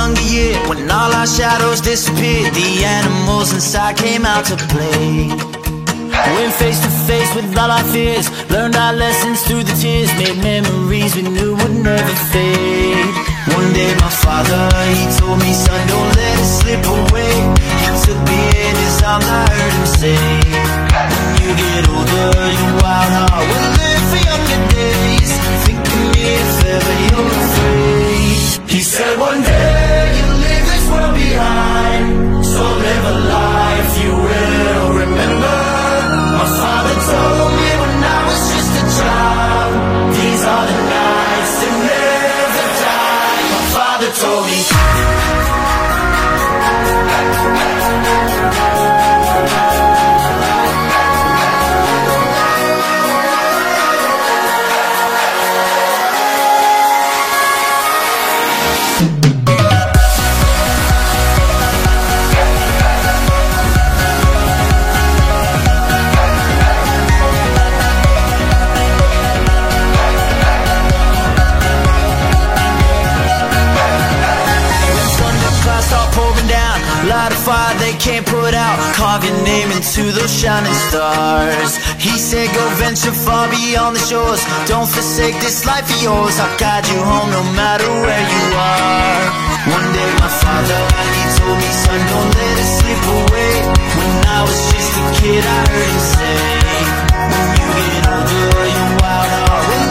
younger year, when all our shadows disappeared, the animals inside came out to play. Went face to face with all our fears, learned our lessons through the tears, made memories we knew would never fade. One day my father, he told me, son, don't let it slip away. He took me in his arms, I heard him say, when you get older, your wild heart will live for younger days. Think of me if ever you're afraid. He said one day you'll leave this world behind, so live a life you will remember. My father told me when I was just a child, these are the nights that never die. My father told me. Light a fire they can't put out, carve your name into those shining stars. He said go venture far beyond the shores, don't forsake this life of yours. I'll guide you home no matter where you are. One day my father, he told me, son, don't let it slip away. When I was just a kid I heard him say, when you get older your wild heart will